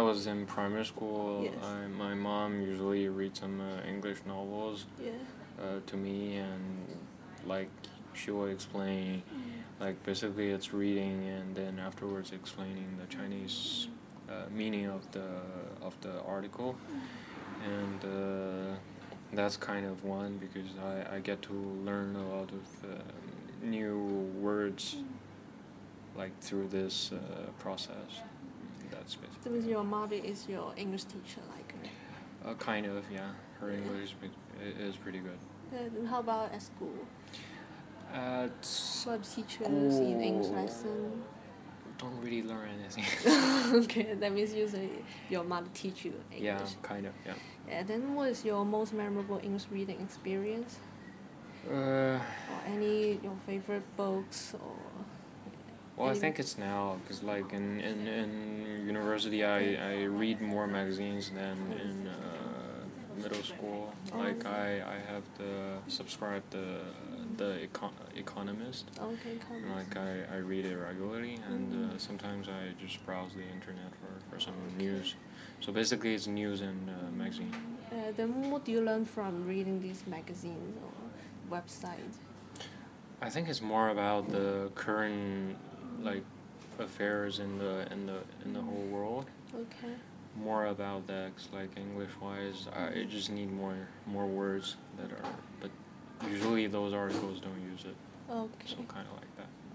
was in primary school, Yes. my mom usually reads some English novels Yeah. to me, and like she will explain, like basically it's reading and then afterwards explaining the Chinese meaning of the article, and that's kind of one because I get to learn a lot of new words like through this process. That's basically. That means your mother is your English teacher, like. Kind of, yeah. Her English is pretty good. And how about at school? At What teachers in English lesson? don't really learn anything. Okay, that means usually your mother teach you English. Yeah, kind of, yeah. Yeah, then what is your most memorable English reading experience? Or any your favorite books or? Well, I think it's now because like in university I read more magazines than in middle school. Like I have to subscribe the Economist. Okay, And, like I read it regularly, and sometimes I just browse the internet for some news. So basically it's news and magazine. Then what do you learn from reading these magazines or websites? I think it's more about the current like affairs in the whole world. Okay. More about that, 'cause, like English wise, I just need more words that are, but usually those articles don't use it. Okay. So kind of like that.